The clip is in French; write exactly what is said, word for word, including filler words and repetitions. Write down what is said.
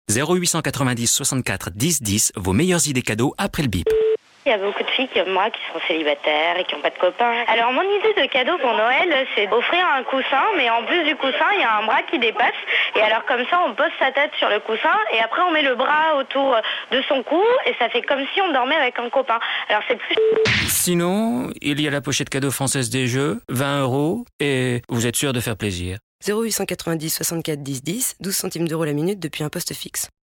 zéro huit cent quatre-vingt-dix soixante-quatre dix dix, vos meilleures idées cadeaux après le bip. Il y a beaucoup de filles comme moi qui sont célibataires et qui n'ont pas de copains. Alors mon idée de cadeau pour Noël, c'est d'offrir un coussin, mais en plus du coussin, il y a un bras qui dépasse. Et alors comme ça, on pose sa tête sur le coussin et après on met le bras autour de son cou et ça fait comme si on dormait avec un copain. Alors c'est plus... Sinon, il y a la pochette cadeau française des jeux, vingt euros, et vous êtes sûr de faire plaisir. zéro huit cent quatre-vingt-dix soixante-quatre dix dix, douze centimes d'euros la minute depuis un poste fixe.